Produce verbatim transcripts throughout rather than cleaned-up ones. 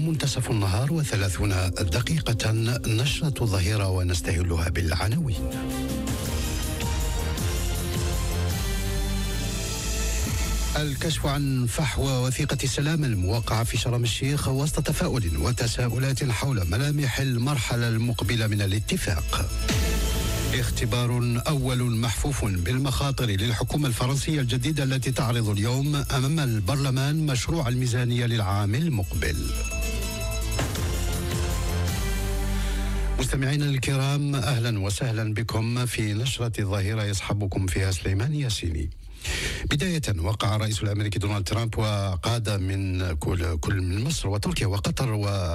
منتصف النهار وثلاثون دقيقة، نشرة الظهيرة ونستهلها بالعناوين. الكشف عن فحوى وثيقة السلام الموقعة في شرم الشيخ وسط تفاؤل وتساؤلات حول ملامح المرحلة المقبلة من الاتفاق. اختبار أول محفوف بالمخاطر للحكومة الفرنسية الجديدة التي تعرض اليوم أمام البرلمان مشروع الميزانية للعام المقبل. مستمعينا الكرام، أهلا وسهلا بكم في نشرة الظهيرة، يصحبكم فيها سليمان ياسيني. بداية، وقع الرئيس الأمريكي دونالد ترامب وقادة من كل, كل من مصر وتركيا وقطر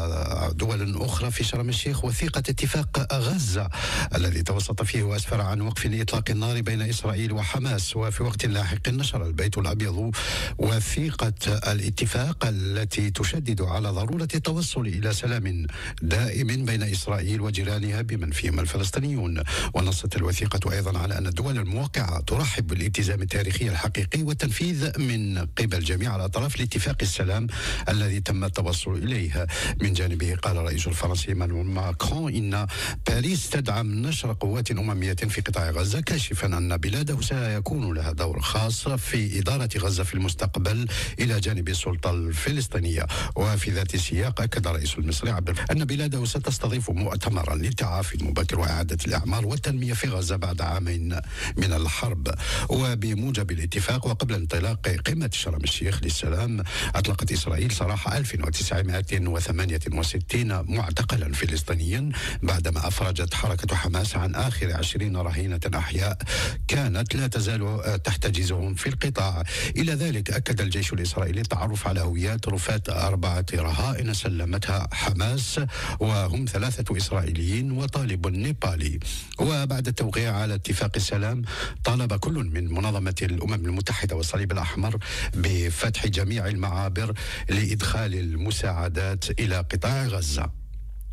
ودول أخرى في شرم الشيخ وثيقة اتفاق غزة الذي توسط فيه وأسفر عن وقف إطلاق النار بين إسرائيل وحماس. وفي وقت لاحق نشر البيت الأبيض وثيقة الاتفاق التي تشدد على ضرورة التوصل إلى سلام دائم بين إسرائيل وجيرانها بمن فيهم الفلسطينيون. ونصت الوثيقة أيضا على أن الدول الموقعة ترحب بالالتزام التاريخي الحقيقي والتنفيذ من قبل جميع الأطراف لاتفاق السلام الذي تم التوصل إليه. من جانبه قال الرئيس الفرنسي مانويل ماكرون إن باريس تدعم نشر قوات أممية في قطاع غزة، كاشفا أن بلاده سيكون لها دور خاص في إدارة غزة في المستقبل إلى جانب السلطة الفلسطينية. وفي ذات السياق أكد الرئيس المصري عبد أن بلاده ستستضيف مؤتمرا للتعافي المبكر وإعادة الأعمار والتنمية في غزة بعد عامين من الحرب. وبموجب الاتفاق وقبل انطلاق قمة شرم الشيخ للسلام، أطلقت إسرائيل سراح ألف وتسعمائة وثمانية وستين معتقلا فلسطينيا بعدما أفرجت حركة حماس عن آخر عشرين رهينة أحياء كانت لا تزال تحتجزهم في القطاع. إلى ذلك أكد الجيش الإسرائيلي التعرف على هويات رفاة أربعة رهائن سلمتها حماس، وهم ثلاثة إسرائيليين وطالب نيبالي. وبعد التوقيع على اتفاق السلام، طالب كل من منظمة الأمم المتحدة والصليب الأحمر بفتح جميع المعابر لإدخال المساعدات إلى قطاع غزة.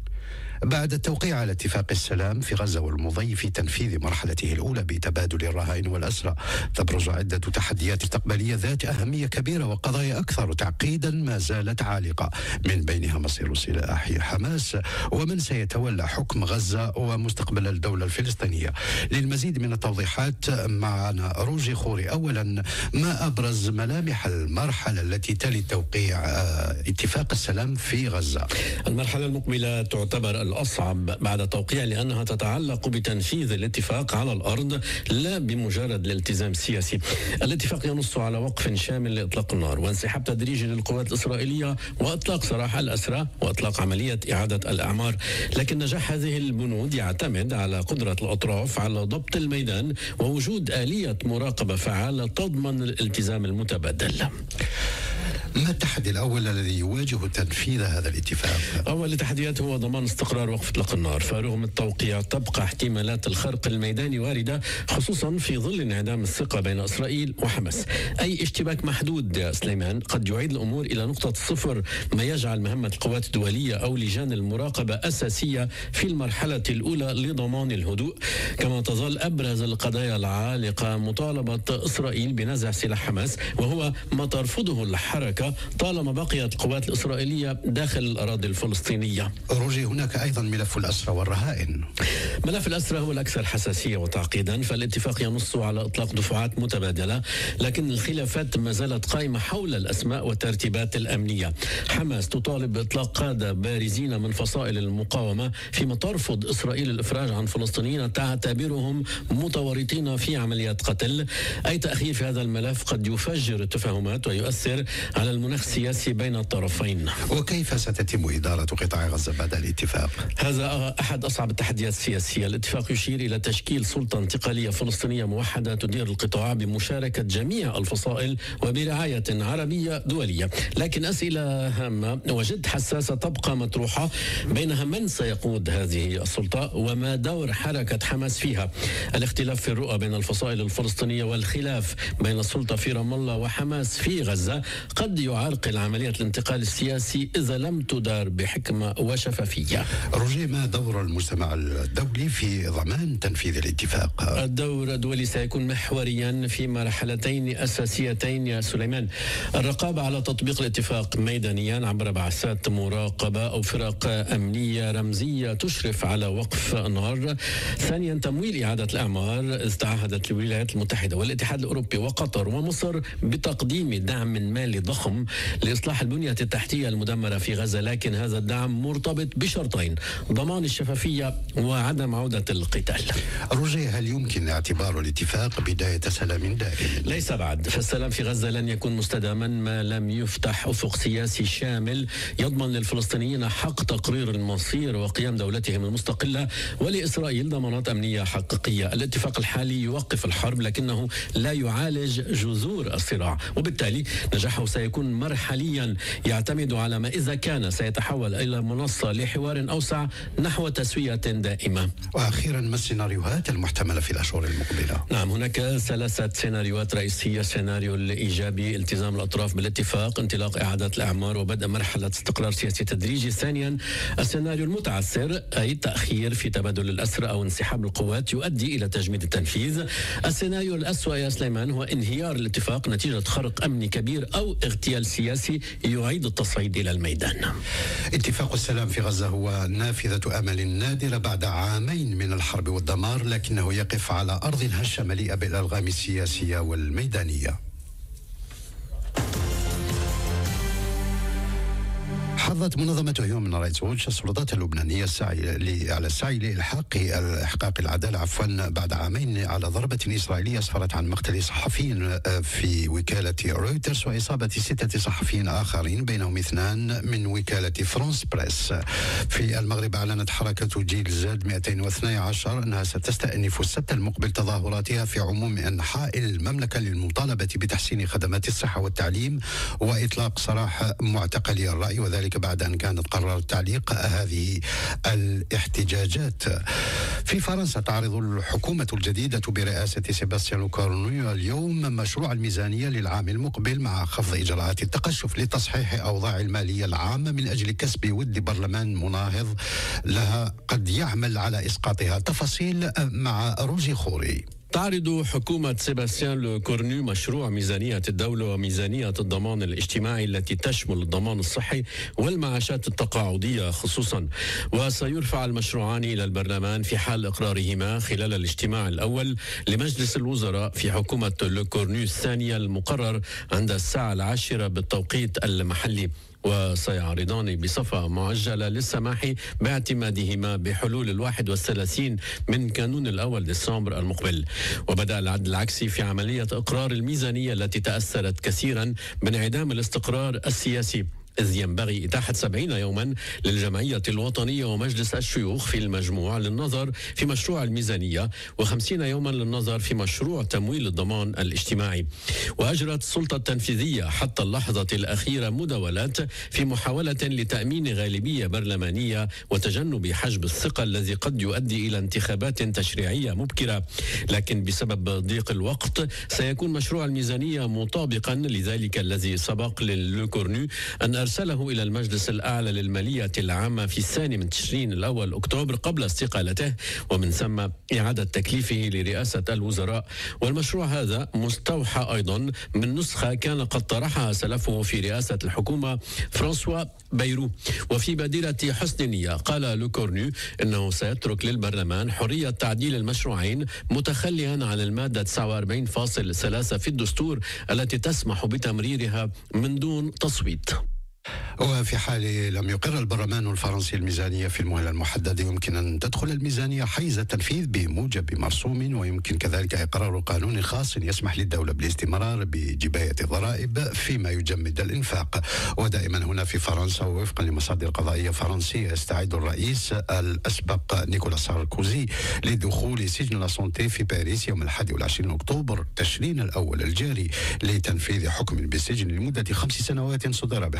بعد التوقيع على اتفاق السلام في غزة والمضي في تنفيذ مرحلته الأولى بتبادل الرهائن والأسرى، تبرز عدة تحديات مستقبلية ذات أهمية كبيرة وقضايا أكثر تعقيدا ما زالت عالقة، من بينها مصير سلاح حماس ومن سيتولى حكم غزة ومستقبل الدولة الفلسطينية. للمزيد من التوضيحات معنا روجي خوري. أولا، ما أبرز ملامح المرحلة التي تلي توقيع اتفاق السلام في غزة؟ المرحلة المقبلة تعتبر الأصعب بعد توقيع، لأنها تتعلق بتنفيذ الاتفاق على الأرض لا بمجرد الالتزام السياسي. الاتفاق ينص على وقف شامل لإطلاق النار وانسحاب تدريجي للقوات الإسرائيلية وإطلاق سراح الأسرى وإطلاق عملية إعادة الأعمار، لكن نجاح هذه البنود يعتمد على قدرة الأطراف على ضبط الميدان ووجود آلية مراقبة فعالة تضمن الالتزام المتبادل. ما التحدي الأول الذي يواجه تنفيذ هذا الاتفاق؟ أول التحديات هو ضمان استقرار وقف إطلاق النار، فرغم التوقيع تبقى احتمالات الخرق الميداني واردة، خصوصا في ظل انعدام الثقة بين إسرائيل وحماس. أي اشتباك محدود يا سليمان قد يعيد الأمور إلى نقطة الصفر، ما يجعل مهمة القوات الدولية أو لجان المراقبة أساسية في المرحلة الأولى لضمان الهدوء. كما تظل أبرز القضايا العالقة مطالبة إسرائيل بنزع سلاح حماس، وهو ما ترفضه الحركة طالما بقيت القوات الإسرائيلية داخل الأراضي الفلسطينية. روجي، هناك أيضا ملف الأسرى والرهائن. ملف الأسرى هو الأكثر حساسية وتعقيدا، فالاتفاق ينص على إطلاق دفعات متبادلة، لكن الخلافات ما زالت قائمة حول الأسماء والترتيبات الأمنية. حماس تطالب بإطلاق قادة بارزين من فصائل المقاومة، فيما ترفض إسرائيل الإفراج عن فلسطينيين تعتبرهم متورطين في عمليات قتل. أي تأخير في هذا الملف قد يفجر التفاهمات ويؤثر على المناخ السياسي بين الطرفين. وكيف ستتم إدارة قطاع غزة بعد الاتفاق؟ هذا أحد أصعب التحديات السياسية. الاتفاق يشير إلى تشكيل سلطة انتقالية فلسطينية موحدة تدير القطاع بمشاركة جميع الفصائل وبرعاية عربية دولية، لكن أسئلة هامة وجد حساسة تبقى مطروحة، بينها من سيقود هذه السلطة وما دور حركة حماس فيها. الاختلاف في الرؤى بين الفصائل الفلسطينية والخلاف بين السلطة في رام الله وحماس في غزة قد يعرقل عملية الانتقال السياسي إذا لم تدار بحكمة وشفافية. روجيه، ما دور المجتمع الدولي في ضمان تنفيذ الاتفاق؟ الدور الدولي سيكون محوريا في مرحلتين أساسيتين يا سليمان: الرقابة على تطبيق الاتفاق ميدانيا عبر بعثات مراقبة أو فرق أمنية رمزية تشرف على وقف النار. ثانيا تمويل إعادة الأعمار، إذ تعهدت الولايات المتحدة والاتحاد الأوروبي وقطر ومصر بتقديم دعم مالي ضخم لإصلاح البنية التحتية المدمرة في غزة، لكن هذا الدعم مرتبط بشرطين: ضمان الشفافية وعدم عودة القتال. روجيه، هل يمكن اعتبار الاتفاق بداية سلام دائم؟ ليس بعد، فالسلام في غزة لن يكون مستداما ما لم يفتح أفق سياسي شامل يضمن للفلسطينيين حق تقرير المصير وقيام دولتهم المستقلة، ولإسرائيل ضمانات أمنية حقيقية. الاتفاق الحالي يوقف الحرب لكنه لا يعالج جذور الصراع، وبالتالي نجاحه سيكون مرحليا يعتمد على ما إذا كان سيتحول إلى منصة لحوار أوسع نحو تسوية دائمة. وأخيرا، ما السيناريوهات المحتملة في الأشهر المقبلة؟ نعم، هناك ثلاثة سيناريوهات رئيسية. السيناريو الإيجابي: التزام الأطراف بالاتفاق، انطلاق إعادة الأعمار وبدء مرحلة استقرار سياسي تدريجي. ثانيا السيناريو المتعثر، أي تأخير في تبادل الأسرى أو انسحاب القوات يؤدي إلى تجميد التنفيذ. السيناريو الأسوأ يا سليمان هو انهيار الاتفاق نتيجة خرق أمني كبير أو اغتيال سياسي يعيد التصعيد إلى الميدان. اتفاق السلام في غزة هو نافذة أمل نادرة بعد عامين من الحرب والدمار، لكنه يقف على أرض هشة مليئة بالألغام السياسية والميدانية. حظت منظمة هيومن رايتس ووتش السلطات اللبنانية السعي على السعي لإلحاق إحقاق العدالة عفوا بعد عامين على ضربة إسرائيلية أسفرت عن مقتل صحفي في وكالة رويترز وإصابة ستة صحفيين آخرين بينهم اثنان من وكالة فرانس بريس. في المغرب أعلنت حركة جيل زد مئتين واثني عشر أنها ستستأنف السبت المقبل تظاهراتها في عموم أنحاء المملكة للمطالبة بتحسين خدمات الصحة والتعليم وإطلاق سراح معتقلي الرأي، وذلك بعد أن كانت قررت تعليق هذه الاحتجاجات. في فرنسا تعرض الحكومة الجديدة برئاسة سيباستيان كورنو اليوم مشروع الميزانية للعام المقبل مع خفض إجراءات التقشف لتصحيح أوضاع المالية العامة من أجل كسب ود برلمان مناهض لها قد يعمل على إسقاطها. تفاصيل مع روجي خوري. تعرض حكومة سيباستيان لو كورنو مشروع ميزانية الدولة وميزانية الضمان الاجتماعي التي تشمل الضمان الصحي والمعاشات التقاعدية خصوصا، وسيرفع المشروعان إلى البرلمان في حال إقرارهما خلال الاجتماع الأول لمجلس الوزراء في حكومة لو كورنو الثانية المقرر عند الساعة العاشرة بالتوقيت المحلي، وسيعرضان بصفة معجلة للسماح باعتمادهما بحلول الواحد والثلاثين من كانون الأول ديسمبر المقبل. وبدأ العد العكسي في عملية إقرار الميزانية التي تأثرت كثيرا بانعدام الاستقرار السياسي، إذ ينبغي إتاحة سبعين يوما للجمعية الوطنية ومجلس الشيوخ في المجموع للنظر في مشروع الميزانية وخمسين يوما للنظر في مشروع تمويل الضمان الاجتماعي. وأجرت السلطة التنفيذية حتى اللحظة الأخيرة مداولات في محاولة لتأمين غالبية برلمانية وتجنب حجب الثقة الذي قد يؤدي إلى انتخابات تشريعية مبكرة، لكن بسبب ضيق الوقت سيكون مشروع الميزانية مطابقا لذلك الذي سبق للو كورنو أن أرسله إلى المجلس الأعلى للمالية العامة في الثاني من تشرين الأول أكتوبر قبل استقالته، ومن ثم إعادة تكليفه لرئاسة الوزراء. والمشروع هذا مستوحى أيضا من نسخة كان قد طرحها سلفه في رئاسة الحكومة فرانسوا بيرو. وفي بادرة حسن نية قال لو كورنو إنه سيترك للبرلمان حرية تعديل المشروعين متخليا عن المادة تسعة وأربعين فاصلة ثلاثة في الدستور التي تسمح بتمريرها من دون تصويت. وفي حال لم يقر البرلمان الفرنسي الميزانية في المهلة المحددة يمكن أن تدخل الميزانية حيز التنفيذ بموجب مرسوم، ويمكن كذلك إقرار قانون خاص يسمح للدولة بالاستمرار بجباية الضرائب فيما يجمد الإنفاق. ودائما هنا في فرنسا ووفقا لمصادر قضائية فرنسية يستعد الرئيس الأسبق نيكولا ساركوزي لدخول سجن لا سونتي في باريس يوم الحادي والعشرين أكتوبر تشرين الأول الجاري لتنفيذ حكم بالسجن لمدة خمس سنوات صدر بحقه في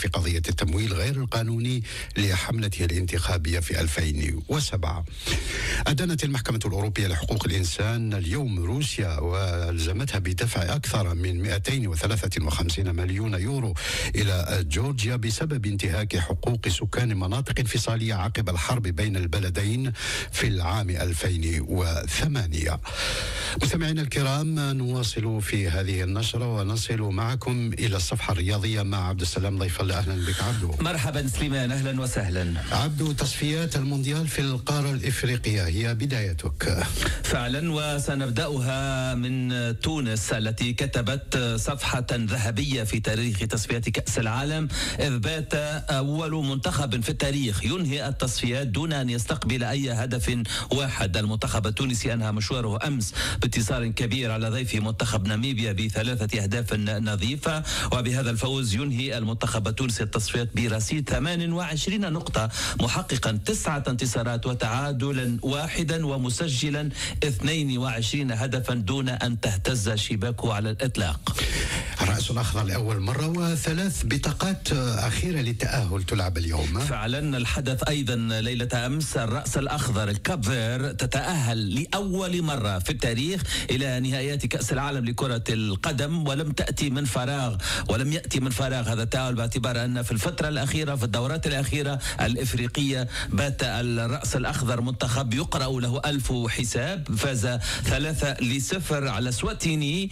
في قضية التمويل غير القانوني لحملته الانتخابية في ألفين وسبعة. أدانت المحكمة الأوروبية لحقوق الإنسان اليوم روسيا والزمتها بدفع أكثر من مئتين وثلاثة وخمسين مليون يورو إلى جورجيا بسبب انتهاك حقوق سكان مناطق انفصالية عقب الحرب بين البلدين في العام ألفين وثمانية. مستمعينا الكرام، نواصل في هذه النشرة ونصل معكم إلى الصفحة الرياضية مع عبد السلام ضيف الله. أهلا بك عبدو. مرحبا سليمان، أهلا وسهلا. عبدو، تصفيات المونديال في القارة الإفريقية هي بدايتك فعلا، وسنبدأها من تونس التي كتبت صفحة ذهبية في تاريخ تصفيات كأس العالم، إذ بات أول منتخب في التاريخ ينهي التصفيات دون أن يستقبل أي هدف واحد. المنتخب التونسي أنهى مشواره أمس بانتصار كبير على ضيفه منتخب ناميبيا بثلاثة أهداف نظيفة، وبهذا الفوز ينهي المنتخب التونسي التصفيات برصيد ثمانية وعشرين نقطة، محققا تسعة انتصارات وتعادلا واحدا ومسجلا اثنين وعشرين هدفا دون أن تهتز شباكه على الإطلاق. الرأس الأخضر لأول مرة وثلاث بطاقات أخيرة للتأهل تلعب اليوم. فعلا، الحدث أيضا ليلة أمس، الرأس الأخضر كاب فير تتأهل لأول مرة في التاريخ إلى نهائيات كأس العالم لكرة القدم، ولم تأتي من فراغ ولم يأتي من فراغ هذا التأهل، باعتبار أن في الفترة الأخيرة في الدورات الأخيرة الإفريقية بات الرأس الأخضر منتخب يقرأ له ألف حساب، فاز ثلاثة لصفر على سواتيني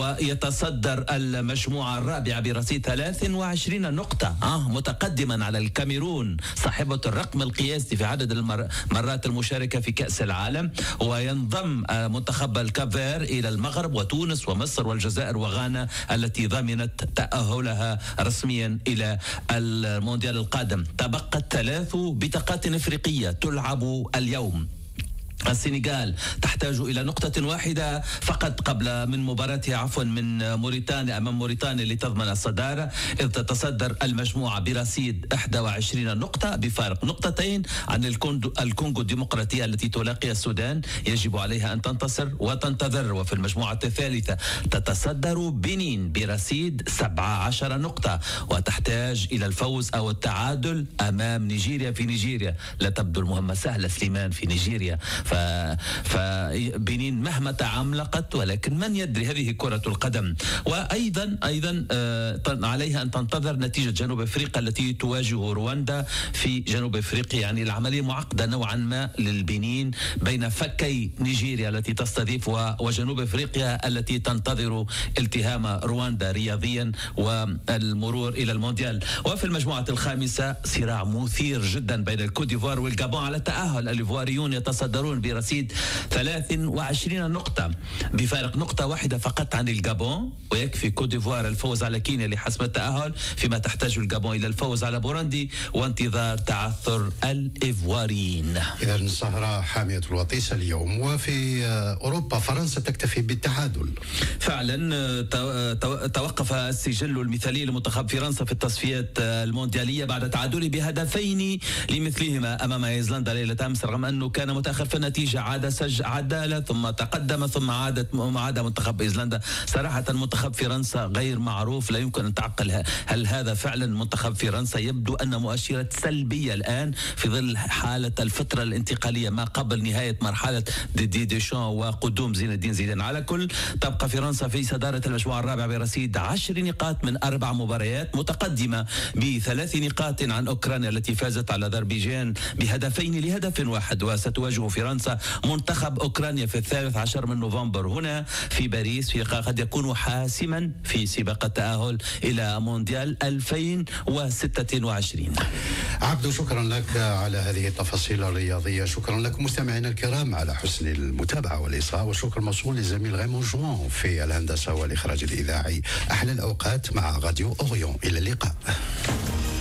ويتصدر المجموعة الرابعة برصيد ثلاث وعشرين نقطة، آه متقدما على الكاميرون صاحبة الرقم القياسي في عدد المرات المشاركة في كأس العالم. وينضم منتخب الكافير إلى المغرب وتونس ومصر والجزائر وغانا التي ضمنت تأهلها رسميا إلى المونديال القادم. تبقت ثلاث بطاقات إفريقية تلعب اليوم. السنغال تحتاج إلى نقطة واحدة فقط قبل من مباراتها عفوا من موريتانيا أمام موريتانيا لتضمن الصدارة، إذ تتصدر المجموعة برصيد إحدى وعشرين نقطة بفارق نقطتين عن الكونغو الديمقراطية التي تلاقي السودان، يجب عليها أن تنتصر وتنتظر. وفي المجموعة الثالثة تتصدر بنين برصيد سبعة عشر نقطة وتحتاج إلى الفوز أو التعادل أمام نيجيريا في نيجيريا. لا تبدو المهمة سهلة سليمان في نيجيريا، فبنين مهما تعملقت، ولكن من يدري، هذه كرة القدم. وأيضا أيضا عليها أن تنتظر نتيجة جنوب أفريقيا التي تواجه رواندا في جنوب أفريقيا. يعني العملية معقدة نوعا ما للبنين بين فكي نيجيريا التي تستضيف وجنوب أفريقيا التي تنتظر التهام رواندا رياضيا والمرور إلى المونديال. وفي المجموعة الخامسة صراع مثير جدا بين الكوت ديفوار والجابون على التأهل. الإيفواريون يتصدرون برصيد ثلاث وعشرين نقطة بفارق نقطة واحدة فقط عن الجابون، ويكفي كوت ديفوار الفوز على كينيا لحسم التأهل، فيما تحتاج الجابون إلى الفوز على بوروندي وانتظار تعثر الإيفواريين. إذا السهرة حامية الوطيسة اليوم. وفي أوروبا فرنسا تكتفي بالتعادل. فعلا، توقف السجل المثالي لمنتخب فرنسا في التصفيات المونديالية بعد تعادله بهدفين لمثلهما أمام ايسلندا ليلة أمس، رغم أنه كان متأخر في النتيجة. عاد سجل عدالة ثم تقدم ثم عادت عاد منتخب ايسلندا. صراحة منتخب فرنسا غير معروف، لا يمكن أن تعقل هل هذا فعلا منتخب فرنسا. يبدو أن مؤشرات سلبية الآن في ظل حالة الفترة الانتقالية ما قبل نهاية مرحلة دي دي ديشان وقدوم زين الدين زيدان. على كل، تبقى فرنسا في صدارة المجموعة الرابعة برصيد عشر نقاط من أربع مباريات، متقدمة بثلاث نقاط عن أوكرانيا التي فازت على أذربيجان بهدفين لهدف واحد. وستواجه فرنسا منتخب أوكرانيا في الثالث عشر من نوفمبر هنا في باريس، في قد يكون حاسما في سباق التأهل إلى مونديال ألفين وستة وعشرين. عبدو، شكرا لك على هذه التفاصيل الرياضية. شكرا لكم مستمعينا الكرام على حسن المتابعة والإصغاء، والشكر موصول للزميل غيمون جوان في الهندسة والإخراج الإذاعي. أحلى الأوقات مع راديو أوريون، إلى اللقاء.